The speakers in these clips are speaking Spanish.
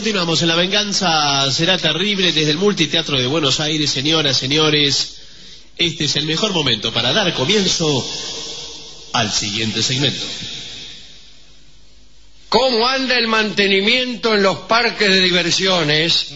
continuamos en La Venganza Será Terrible desde el Multiteatro de Buenos Aires. Señoras, señores, este es el mejor momento para dar comienzo al siguiente segmento. ¿Cómo anda el mantenimiento en los parques de diversiones?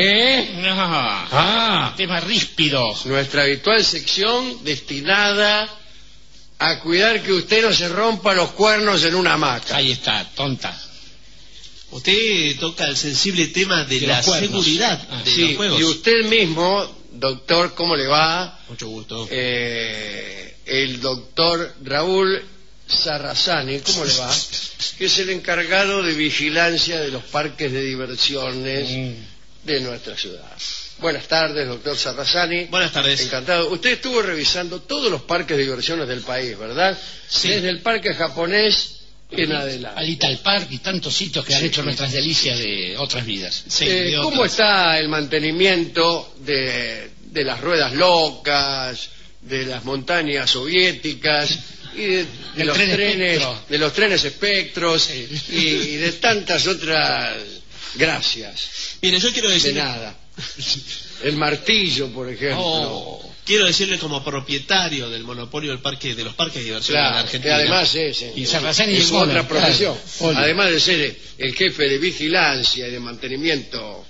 Tema ríspido. Nuestra habitual sección destinada a cuidar que usted no se rompa los cuernos en una hamaca. Ahí está, tonta. Usted toca el sensible tema de la seguridad de los juegos. Y usted mismo, doctor, ¿cómo le va? Mucho gusto. El doctor Raúl Sarrazani, ¿cómo le va? Que es el encargado de vigilancia de los parques de diversiones de nuestra ciudad. Buenas tardes, doctor Sarrazani. Buenas tardes. Encantado. Usted estuvo revisando todos los parques de diversiones del país, ¿verdad? Sí. Desde el parque japonés en adelante. Al Ital Park y tantos sitios que han hecho nuestras delicias de otras vidas. Sí, ¿Cómo está el mantenimiento de las ruedas locas, de las montañas soviéticas y de los trenes espectros y de tantas otras gracias? Mire, yo quiero decir... De nada. El martillo, por ejemplo. Quiero decirle como propietario del monopolio del parque, de los parques de diversiones en la Argentina. Que además es otra profesión. Claro. Además de ser el jefe de vigilancia y de mantenimiento,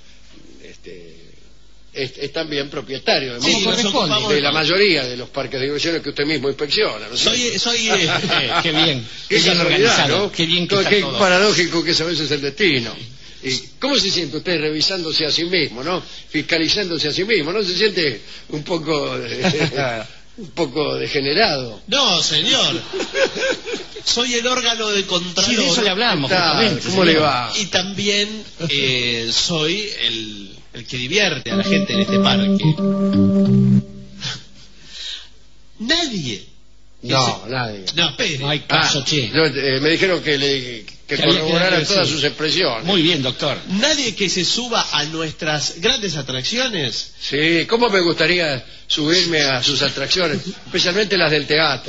es también propietario de la mayoría de los parques de diversiones que usted mismo inspecciona, ¿no? Qué bien. Qué bien organizado, ¿no? Qué bien que Qué todo. paradójico que a veces es el destino. ¿Y cómo se siente usted revisándose a sí mismo, no? Fiscalizándose a sí mismo, ¿no? ¿Se siente un poco degenerado? No, señor. Soy el órgano de control. Sí, de eso le hablamos. ¿Cómo le va? Y también soy el que divierte a la gente en este parque. Nadie. Nadie. No, espere. No hay caso, che. Me dijeron que corroboraran todas sus expresiones. Muy bien, doctor. Nadie que se suba a nuestras grandes atracciones. Sí, ¿cómo me gustaría subirme a sus atracciones? Especialmente las del teatro.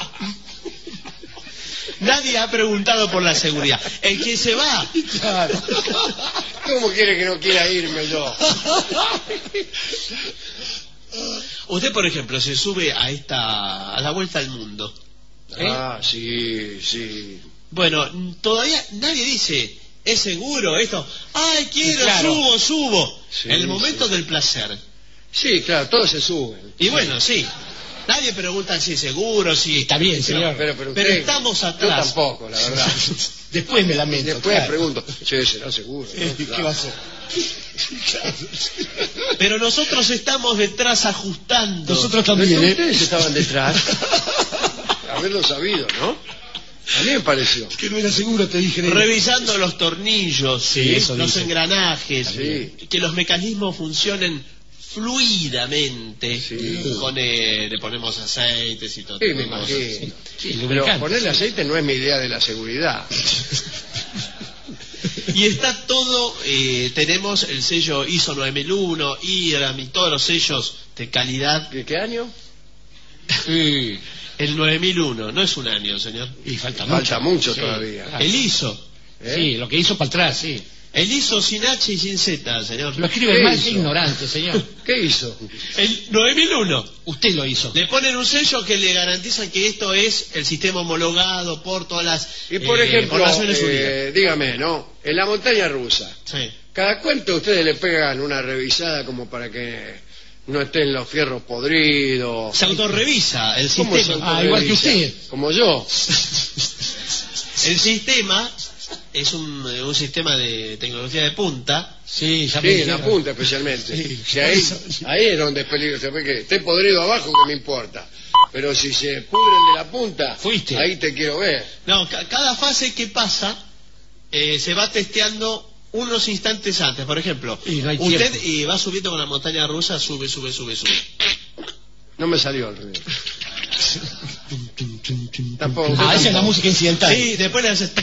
Nadie ha preguntado por la seguridad. El que se va. Claro. ¿Cómo quiere que no quiera irme yo? Usted, por ejemplo, se sube a la vuelta al mundo. Sí. Bueno, todavía nadie dice, ¿es seguro esto? ¡Ay, quiero, claro. subo! Sí, en el momento del placer. Sí, claro, todos se suben. Y bueno, sí. Nadie pregunta si es seguro, si... Está bien, señor. Pero Pero estamos atrás. Yo tampoco, la verdad. Después me lamento. Después pregunto, sí, será seguro, ¿no? ¿Qué va a hacer? Pero nosotros estamos detrás ajustando. Nosotros también, Ustedes estaban detrás. Haberlo sabido, ¿no? A mí me pareció. Que no era seguro, te dije. Revisando los tornillos, los engranajes, que los mecanismos funcionen fluidamente. Le ponemos aceites y todo. Sí, me imagino. Pero ponerle aceite no es mi idea de la seguridad. Y está todo, tenemos el sello ISO 9001, IRAM y todos los sellos de calidad. ¿De qué año? Sí. El 9001, no es un año, señor. Y falta mucho todavía. El ISO. Sí, lo que hizo para atrás, sí. El ISO sin H y sin Z, señor. Lo escribe el más ignorante, señor. ¿Qué hizo? El 9001. Usted lo hizo. Le ponen un sello que le garantizan que esto es el sistema homologado por todas las Y por ejemplo, Naciones Unidas. dígame, ¿no? En la montaña rusa, Sí. ¿cada cuánto ustedes le pegan una revisada como para que no estén los fierros podridos? Se autorrevisa el ¿Cómo se sistema. igual que autorrevisa? usted. Como yo. El sistema es un sistema de tecnología de punta. Sí, ya Sí, en la punta especialmente. Sí. Si ahí es donde es peligroso, porque esté podrido abajo que me importa. Pero si se pudren de la punta, Fuiste. ahí te quiero ver. No, cada fase que pasa se va testeando unos instantes antes. Por ejemplo, Y no hay usted tiempo. va subiendo con la montaña rusa, sube. No me salió el ruido. Tampoco. Esa es la música incidental. Sí, después le haces...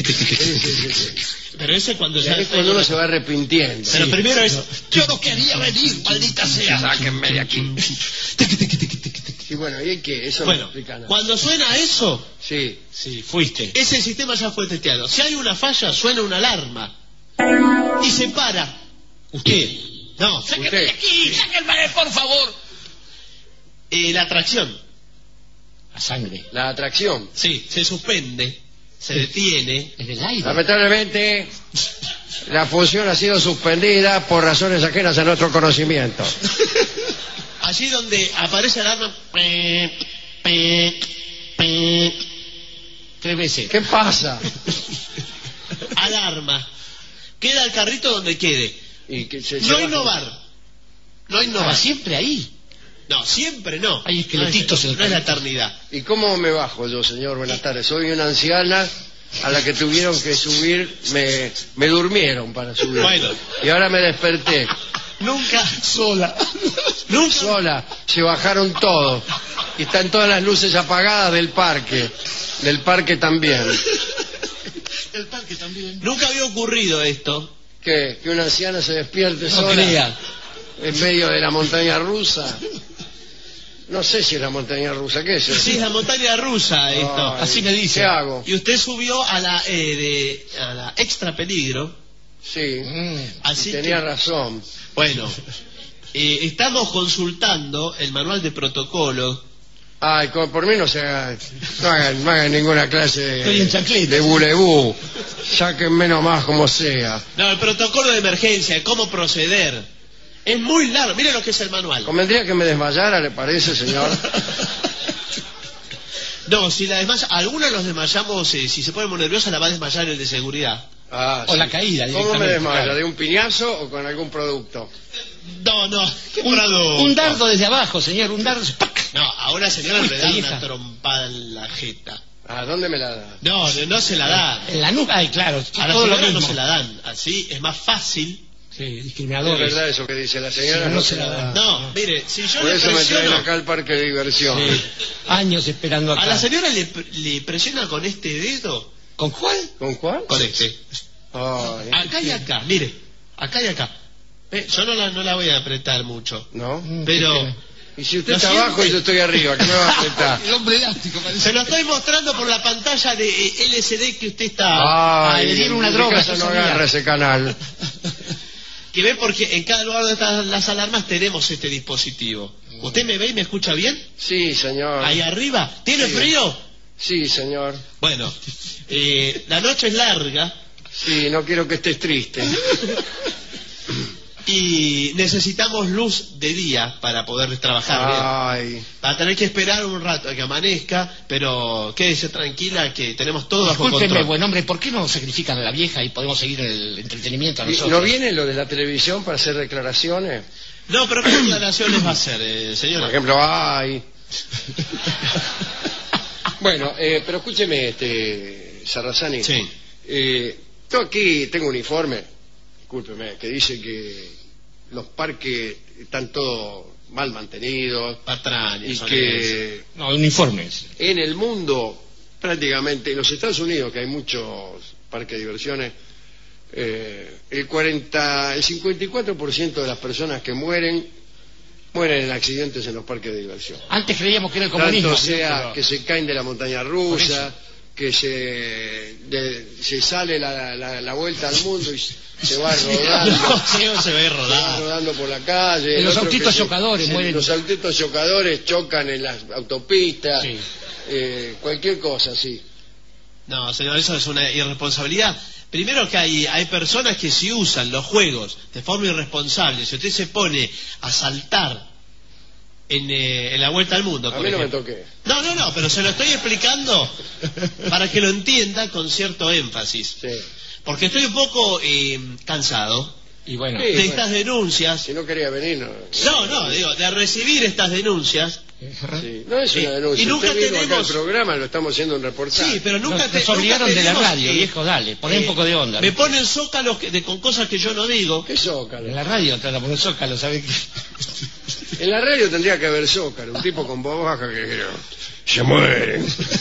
Pero ese cuando ya... Es cuando uno se va arrepintiendo. Pero primero es... Yo no quería venir, maldita sea. Sáquenme de aquí. Y bueno, ¿y qué? Eso no Bueno, explica nada. cuando suena eso, Sí. Fuiste. ese sistema ya fue testeado. Si hay una falla, suena una alarma. y se para. Usted. No, Sáquenme Usted. de aquí, sáquenme, por favor. la atracción. La sangre. La atracción. Sí, se suspende, se detiene. Es del aire. Lamentablemente, la función ha sido suspendida por razones ajenas a nuestro conocimiento. Allí donde aparece el arma. 3 veces. ¿Qué pasa? Alarma. Queda el carrito donde quede. Y que se No lleva- innovar. No innovar. Para siempre ahí. No, siempre no. Hay esqueletitos en el No es la carrito. eternidad. ¿Y cómo me bajo yo, señor? Buenas tardes. Soy una anciana a la que tuvieron que subir, me durmieron para subir. Bueno. Y ahora me desperté. Nunca. Sola. Nunca. Sola, se bajaron todos. Y están todas las luces apagadas del parque. Del parque también. El parque también. Nunca había ocurrido esto. ¿Qué? ¿Que una anciana se despierte No sola crea. en medio de la montaña rusa? No sé si es la montaña rusa. ¿Qué es eso? Sí, es la montaña rusa esto. Ay, Así me dice. ¿Qué hago? Y usted subió a la extra peligro. Sí, Así tenía que, razón. bueno, estamos consultando el manual de protocolo. Ay, por mí no se hagan, no hagan ninguna clase Estoy en chancleta. de bulebú. Sáquenme nomás como sea. No, el protocolo de emergencia, cómo proceder. Es muy largo. Mire lo que es el manual. Convendría que me desmayara, ¿le parece, señor? No, si la desmaya, algunos los desmayamos, si se pone muy nerviosa la va a desmayar el de seguridad. Ah, O la caída ¿Cómo me directamente, desmaya? claro. ¿De un piñazo o con algún producto? No, qué Un producto. dardo desde abajo, señor. Un dardo. ¡Pac! No, a una señora Uy, le da vieja. una trompada en la jeta. ¿A dónde me la da? No se la da. En la nuca. Ay, claro. A la todo lo señora mismo. no se la dan. Así es más fácil. Sí, Es discriminadores. verdad eso que dice la señora, Sí, no se la da. No, mire, si yo Por le eso me traen presiono, acá al parque de diversión. Sí. Años esperando acá. a la señora le presiona con este dedo, ¿Con cuál? ¿Con cuál? con este. Ay, Acá y acá, mire, acá y acá. Yo no la voy a apretar mucho, ¿no? pero Y si usted ¿Lo está siente? abajo y yo estoy arriba, ¿qué me va a apretar? El hombre elástico parece. se lo estoy mostrando por la pantalla de LCD que usted está, Ay, le dieron una en mi droga, casa yo no sabía. agarra ese canal. que ve porque en cada lugar donde están las alarmas tenemos este dispositivo. ¿Usted me ve y me escucha bien? Sí, señor. Ahí arriba, ¿tiene Sí. frío? Sí, señor. Bueno, la noche es larga Sí, no quiero que estés triste. y necesitamos luz de día para poder trabajar bien. Ay, Va a tener que esperar un rato a que amanezca, pero quédese tranquila que tenemos todo bajo Discúlpeme, control. buen hombre, ¿por qué no sacrifican a la vieja y podemos seguir el entretenimiento a ¿y nosotros? ¿no viene lo de la televisión para hacer declaraciones? No, pero ¿qué declaraciones va a hacer, Por señora? ejemplo, ay. Bueno, pero escúcheme, Sarrazani. Sí. Yo aquí tengo un informe, discúlpeme, que dice que los parques están todos mal mantenidos Patrañas, y son que No, uniformes. en el mundo, prácticamente, en los Estados Unidos, que hay muchos parques de diversiones, el 54% de las personas que mueren en accidentes en los parques de diversión. Antes creíamos que era el comunismo. Tanto sea pero- que se caen de la montaña rusa, que se sale la vuelta al mundo y se va rodando. No, se ve Va rodado. rodando por la calle. En el los otro autitos que chocadores mueren. Los autitos chocadores chocan en las autopistas, Sí. cualquier cosa, sí. No, señor, eso es una irresponsabilidad. Primero que hay personas que si usan los juegos de forma irresponsable, si usted se pone a saltar en la vuelta al mundo, A por mí no me ejemplo. toqué. No, pero se lo estoy explicando para que lo entienda con cierto énfasis. Sí. Porque estoy un poco cansado Y bueno, Sí. de estas denuncias. Si no quería venir, no. No, digo, de recibir estas denuncias. Sí. No es una Sí. denuncia. Y nunca Usted vino acá tenemos- al programa, lo estamos haciendo un reportaje. Sí, pero nunca nos obligaron nunca de la tenemos, radio, viejo, dale, poné un poco de onda. Me ponen zócalos con cosas que yo no digo. ¿Qué zócalo? En la radio trata de poner zócalo, ¿sabes qué? En la radio tendría que haber zócalo, un tipo con voz baja que creo. Se mueren.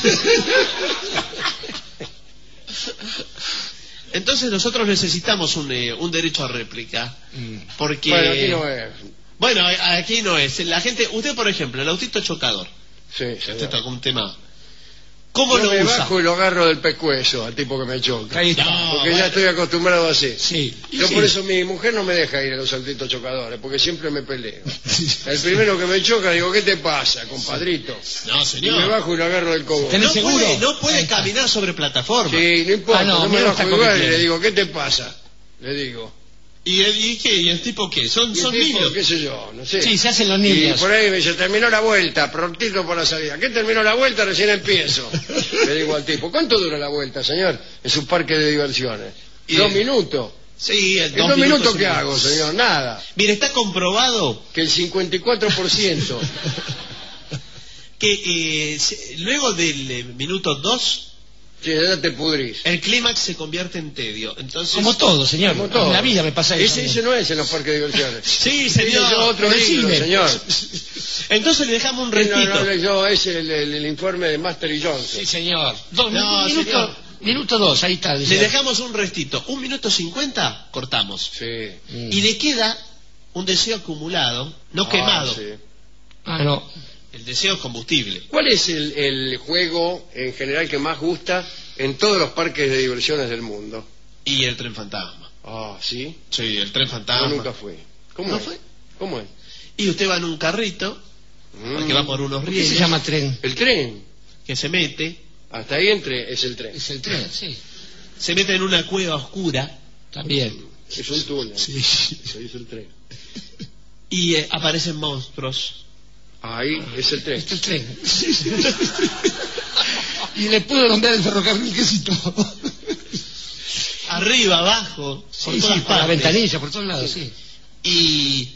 Entonces nosotros necesitamos un derecho a réplica. Porque... Bueno, aquí no es. Bueno, aquí no es. La gente, usted por ejemplo, el autito chocador. Sí, Este señor. toca un tema. ¿Cómo Yo lo me usa? bajo y lo agarro del pescuezo al tipo que me choca. Ahí está. No, Porque bueno. ya estoy acostumbrado así. Sí. Yo Sí. por eso mi mujer no me deja ir a los saltitos chocadores, porque siempre me peleo. El primero que me choca digo, ¿qué te pasa, compadrito? No, Y me señor. bajo y lo agarro del cogote. ¿Tenés No seguro? puede, no Ahí puede está. caminar sobre plataforma. Sí, no importa, Ah, no, yo me mira, bajo está igual y convirtiendo. le digo, ¿qué te pasa? Le digo. ¿Y qué? ¿Y el tipo qué? Son Y el tipo, niños. qué sé yo, no sé. Sí, se hacen los Y niños. por ahí me dice, terminó la vuelta, prontito por la salida. ¿Qué terminó la vuelta? Recién empiezo. Le digo al tipo, ¿cuánto dura la vuelta, señor? En su parque de diversiones. Y- 2 minutos. Sí, ¿En 2 minutos qué hago, señor? Nada. Mire, está comprobado Que el 54%. que luego del minuto 2, Sí, ya te pudrís. el clímax se convierte en tedio. Entonces, Como todo, señor. Como todo. En la vida me pasa eso. Ese no es en los parques de diversiones. Sí, Ese señor. es otro libro, Decime. señor. Entonces le dejamos un No, restito. leyó, es el informe de Master y Johnson. Sí, señor. No, señor. Minuto 2, ahí está. Le dejamos un restito. 1 minuto 50, cortamos. Sí. Y le queda un deseo acumulado, no quemado. Sí. Ah, no. El deseo es combustible. ¿Cuál es el juego en general que más gusta en todos los parques de diversiones del mundo? Y el tren fantasma. Ah, ¿sí? Sí, el tren Yo fantasma. nunca fui. ¿Cómo ¿No es? fue? ¿Cómo es? Y usted va en un carrito, que va por unos ¿Por qué se rieles, llama tren? El tren. que se mete Hasta ahí es el tren. Es el tren, sí. en una cueva oscura También. Es un túnel. Sí. Ahí es el tren. y aparecen monstruos. Ahí es el tren. Es el tren. Y le puedo nombrar el ferrocarril que citó. Arriba, abajo, por Sí, todas sí, por la partes. ventanilla, por todos lados, sí. Y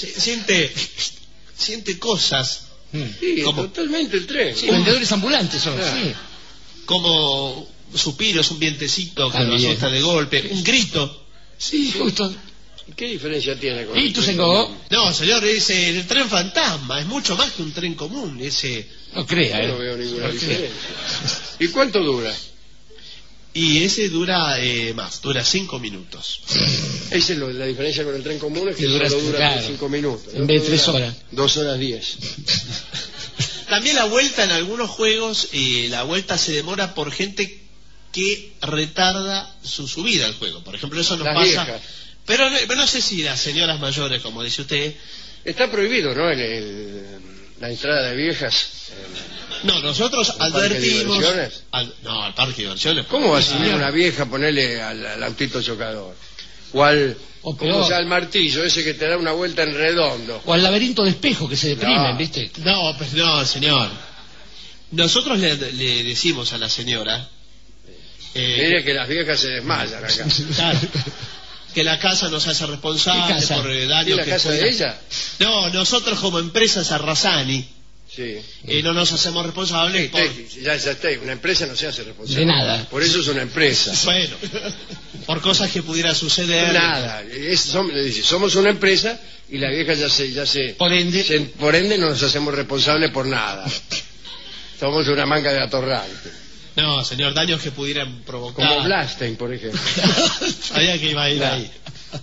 siente cosas Sí, ¿Cómo? totalmente el tren. Sí, vendedores ambulantes son, Claro. sí. como suspiros, un vientecito que lo También. asusta de golpe, un grito. Sí, justo. ¿Qué diferencia tiene con ¿Y el tú, tren? Sengo? No, señor, ese el tren fantasma es mucho más que un tren común. Ese No crea, Yo no veo ninguna No crea. diferencia. ¿Y cuánto dura? y ese dura más, dura 5 minutos. Esa es la diferencia con el tren común, es que Y dura, solo dura claro, 5 minutos. en vez de 3 horas. 2 horas 10. También la vuelta en algunos juegos, la vuelta se demora por gente que retarda su subida al juego. Por ejemplo, eso nos Las pasa. viejas. Pero no sé si las señoras mayores, como dice usted. Está prohibido, ¿no? La entrada de viejas. No, nosotros ¿Al parque de advertimos. diversiones? Al parque de diversiones. ¿Cómo va a Sí, subir una vieja a ponerle al autito chocador? O al, O como peor. sea, al martillo, ese que te da una vuelta en redondo. O al laberinto de espejo que se deprimen, No. ¿viste? No, pues no, señor. Nosotros le decimos a la señora. Mire que las viejas se desmayan acá. Claro, que la casa nos hace responsable ¿Qué casa? por ¿Y daños la que casa pueda- de ella? No, nosotros como empresa Sarrazani Sí. no nos hacemos responsables por... Ya está, una empresa no se hace responsable. De nada. Por eso es una empresa. Bueno, por cosas que pudieran suceder. Nada, le dice, somos una empresa y la vieja ya se Por ende. por ende no nos hacemos responsables por nada. Somos una manga de atorrante. No, señor, daños que pudieran provocar. Como Blastein, por ejemplo. Sabía que iba a ir Claro. ahí.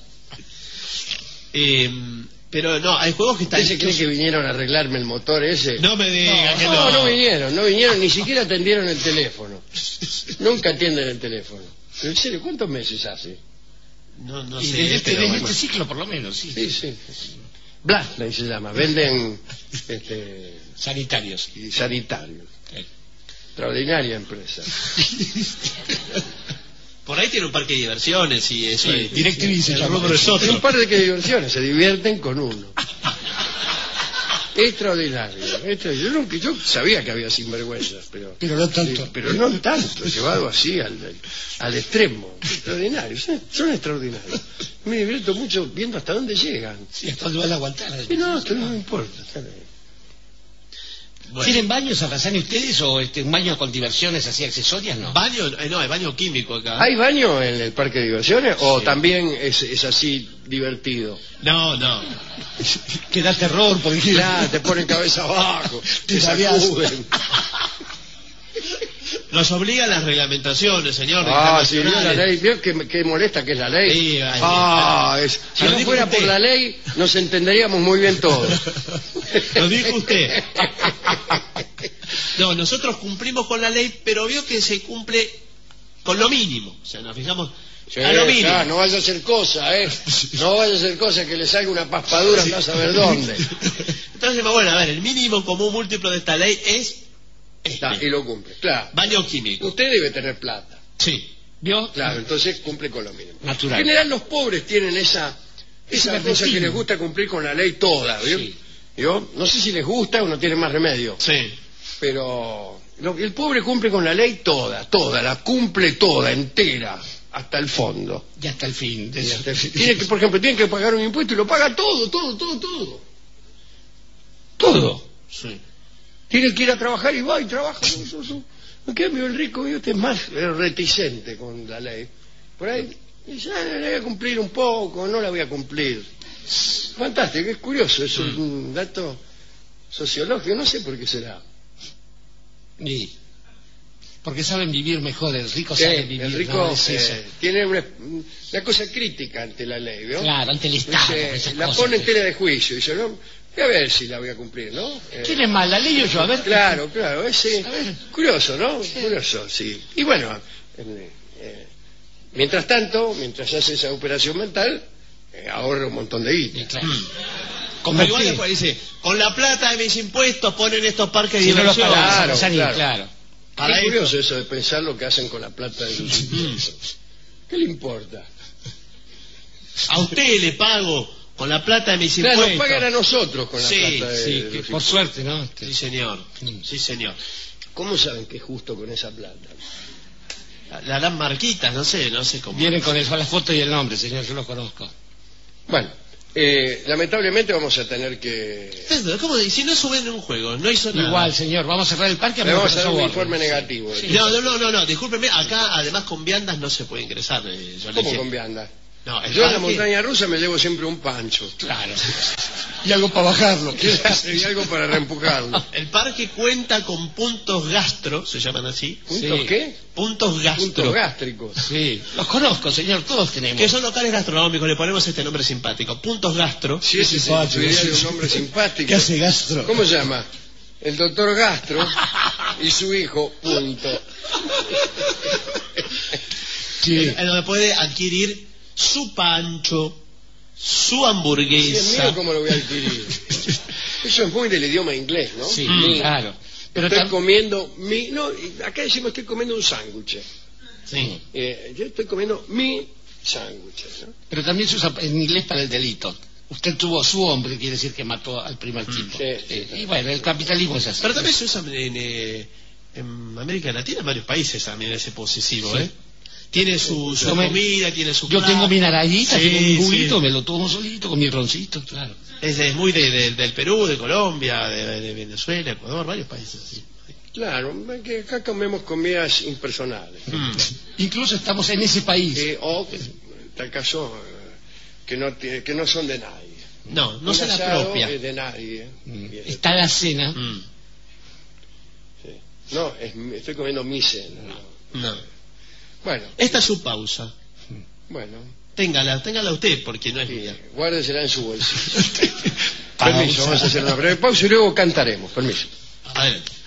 Pero no, hay juegos que están ¿Usted se cree hechos- que vinieron a arreglarme el motor ese? No me diga que no, no. no vinieron, ni siquiera atendieron el teléfono. Nunca atienden el teléfono. Pero en serio, ¿cuántos meses hace? No Y sé, desde pero desde bueno. este ciclo, por lo menos, sí. Sí, sí. Blastein se llama, venden Sanitarios. y sanitarios. Sí. Extraordinaria empresa. Por ahí tiene un parque de diversiones y eso Sí, es... DirecTV se el llama. rubro es Hay un otro. par de que diversiones, se divierten con uno. Extraordinario. Yo sabía que había sinvergüenzas, pero no tanto. pero no tanto, llevado así al extremo. Extraordinario, son extraordinarios. Me divierto mucho viendo hasta dónde llegan. Sí, hasta dónde van a aguantar. Y no, esto no me importa. está bien. Bueno. ¿Tienen baños, Sarrazani, ustedes o un baño con diversiones así accesorias? No. Baño, no, hay baño químico acá. ¿Hay baño en el parque de diversiones o Sí. también es así divertido? No. Que da terror, porque Claro, te ponen cabeza abajo, te Te sabías. sacuden. Nos obligan las reglamentaciones, señor. Ah, sí, vio la internacionales. ley, vio que molesta que es la ley. Sí, ay, Si Lo no dijo fuera usted. por la ley, nos entenderíamos muy bien todos. Lo dijo usted. No, nosotros cumplimos con la ley, pero veo que se cumple con lo mínimo. O sea, nos fijamos Sí, a lo mínimo. claro, no vaya a hacer cosa, no vaya a hacer cosa que le salga una paspadura, no a saber dónde. Entonces, bueno, a ver, el mínimo común múltiplo de esta ley es Está, y lo cumple, claro. baño químico. Usted debe tener plata. Sí. ¿Vio? Claro, entonces cumple con lo mínimo. Natural. En general los pobres tienen esa cosa pervertido. que les gusta cumplir con la ley toda, ¿vio? Sí. ¿Vio? No sé si les gusta o no tienen más remedio, Sí. pero el pobre cumple con la ley toda, la cumple toda, entera, hasta el fondo. Y hasta el fin. Y hasta el fin. Tiene que, por ejemplo, tiene que pagar un impuesto y lo paga todo. Todo. Sí. Tiene que ir a trabajar y va y trabaja. En cambio, el rico es más reticente con la ley. Por ahí dice, la voy a cumplir un poco, no la voy a cumplir. Fantástico, es curioso, es un dato sociológico, no sé por qué será. Y porque saben vivir mejor, el rico sabe vivir. El rico ¿no? Es eso. tiene una cosa crítica ante la ley, ¿vio? Claro, ante el Estado. Dice, esas la cosas, pone en pues. tela de juicio, dice, no, voy a ver si la voy a cumplir, ¿no? ¿Quién es más, la ley o yo? A ver. Claro, es A ver. curioso, ¿no? Curioso, sí. Y bueno, mientras tanto, mientras hace esa operación mental, ahorra un montón de Sí, guita. claro. Pero igual después dice, con la plata de mis impuestos ponen estos parques de Si no lo diversión. pagamos, Claro. claro. Para Es esto. curioso eso de pensar lo que hacen con la plata de sus impuestos. ¿Qué le importa? A usted le pago con la plata de mis Claro, nos impuestos. pagan a nosotros con la Sí, plata de Sí, los que por impuestos. suerte, ¿no? Sí, señor. Mm. Sí, señor. ¿Cómo saben que es justo con esa plata? La harán marquitas, no sé cómo. Vienen con la foto y el nombre, señor, yo lo conozco. Bueno, lamentablemente vamos a tener que... Es como si no suben un juego, no hizo nada. Igual, señor, vamos a cerrar el parque. Le vamos a dar un borren. informe negativo. Sí. No, discúlpeme, acá además con viandas no se puede ingresar. Yo le ¿Cómo dije- con vianda? No, el Yo en la parque- montaña rusa me llevo siempre un pancho. Claro. Y algo para bajarlo. Y algo para reempujarlo. El parque cuenta con puntos gastro, se llaman así. ¿Puntos Sí. qué? Puntos gastro. Puntos gástricos. Sí, los conozco, señor, todos tenemos. Que son locales gastronómicos, le ponemos este nombre simpático. Puntos gastro. Si ese se tuviera un nombre simpático. Gastro? ¿Cómo se llama? El doctor Gastro y su hijo, punto. Sí. En donde puede adquirir su pancho, su Si es hamburguesa. mío, ¿cómo lo voy a adquirir? Eso es muy del idioma inglés, ¿no? Sí, Mm. claro. Pero Estoy comiendo mi... No, acá decimos estoy comiendo un sándwich. Sí. Yo estoy comiendo mi sándwich, ¿no? Pero también se usa en inglés para el delito. Usted tuvo su hombre, quiere decir que mató al primer tipo. sí. Y bueno, el capitalismo es así. Pero también se usa en América Latina, en varios países también ese posesivo, Sí. ¿eh? Tiene su Yo me- comida, tiene su Yo plato. tengo mi naranjita, Sí, tengo mi juguito, sí. me lo tomo solito con mi roncito, claro. Es muy del Perú, de Colombia, de Venezuela, Ecuador, varios países así. Claro, que acá comemos comidas impersonales. Mm. Incluso estamos en ese país. O, en tal caso, que no son de nadie. No, no Un se la asado propia. es de nadie. Está la cena. Mm. Sí. No, estoy comiendo mi cena. ¿no? No. Bueno, Esta es su pausa. bueno. Téngala usted, porque no es Sí, mía. guárdesela en su bolsillo. Pausa. Permiso, vamos a hacer una breve pausa y luego cantaremos. Permiso. Adelante.